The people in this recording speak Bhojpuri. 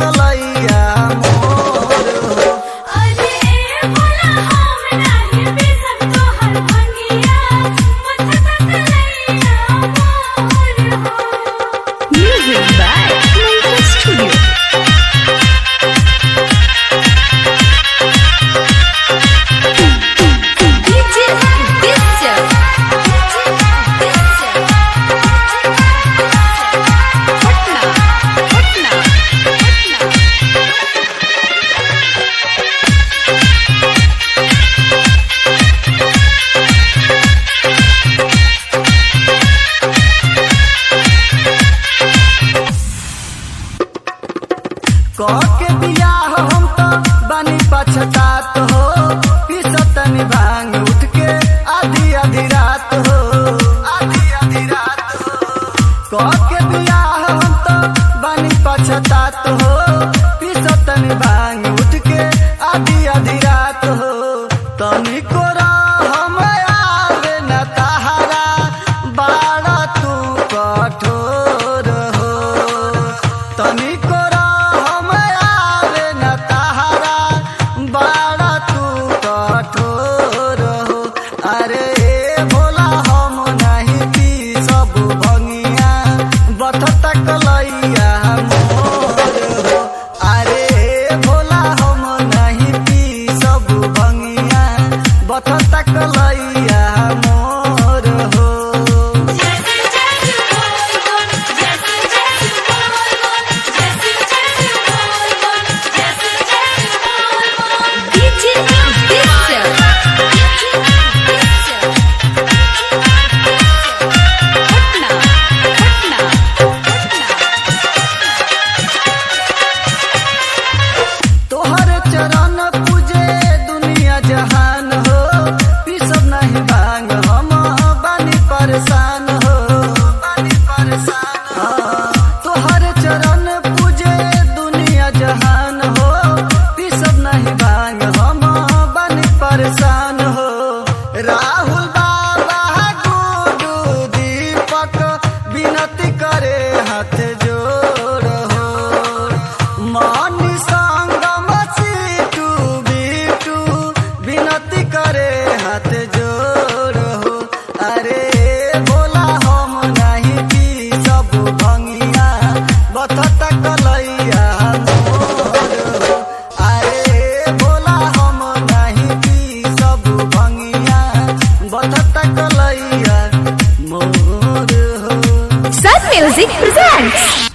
कलैया मोर हो। अरे भोला हम नाही बेसन तोहर भंगिया मथता कलैया मोर हो। Music by Mantra Studio. DJ Disco. Patna, Patna, Patna. के बियाह हम तो बनी पछतात हो, पिसतनी भांग उठ के आधी आधी रात हो, आधी आधी रात हो। के बियाह हम तो बनी पछतात हो, पिसतनी भांग उठ के आधी आधी रात हो। तनिको हम आवे न तहारा बाड़ा तू कठोर हो। तनिको हम आवे न तहारा बाड़ा तू कठोर हो। अरे भोला हम नहीं पी सब भंगिया बथत कलैया मोर हो। अरे भोला हम नहीं पी सब भंगिया बथत कलैया मोर हो। जैसे जैसे बोल बोल जैसे जैसे बोल बोल जैसे जैसे बोल बोल जैसे जैसे बोल बोल। DJ Disco. Patna, Patna, Patna. तोहर चरण पूजे दुनिया जहान हो, पिसब नहीं भांग हम बानी परेशान हो, बानी परेशान हो। तोहर चरण पूजे दुनिया जहान हो, पिसब नहीं भांग हम बानी परेशान हो। राहुल बाबा गुडू दीपक विनती करे हाथ जोड़ हो। मानी संगम सीटू बीटू विनती करे हाथ जोड़ हो। अरे भोला हम नहीं पी सब भंगिया बथत कलैया मोर हो। अरे भोला हम नहीं पी सब भंगिया बथत कलैया मोर हो। Sun Music presents